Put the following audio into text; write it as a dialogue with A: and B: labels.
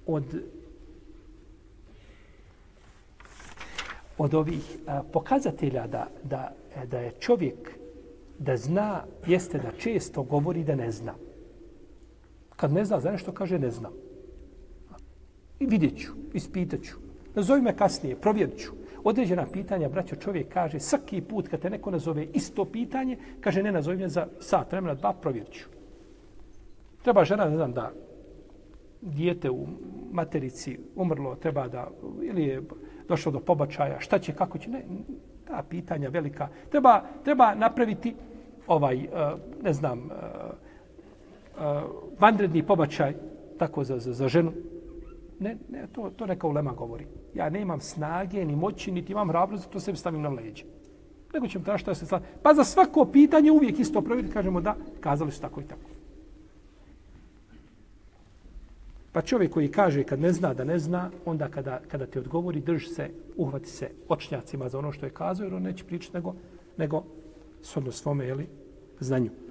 A: od ovih pokazatelja da je čovjek da zna, jeste da često govori da ne zna. Kad ne zna za nešto, kaže ne znam. I vidjet ću, ispitat ću. Nazovi me kasnije, provjerit ću. Određena pitanja, braćo, čovjek kaže svaki put kad te neko nazove isto pitanje, kaže ne nazovi me za sat, vremena, 2, provjerit ću. Treba žena, ne znam, da dijete u materici umrlo, treba da, ili je došlo do pobačaja, šta će, kako će, ne, ta pitanja velika. Treba napraviti ne znam, vanredni pobačaj, tako za ženu. Ne, to neka ulema govori. Ja nemam snage, ni moći, niti imam hrabrost, to sebi stavim na leđe. Nego ćemo tražiti šta se stavim. Pa za svako pitanje uvijek isto provjeriti, kažemo da, kazali su tako i tako. Pa čovjek koji kaže kad ne zna da ne zna, onda kada te odgovori, drži se, uhvati se očnjacima za ono što je kazao, jer on neće pričati nego shodno svome znanju.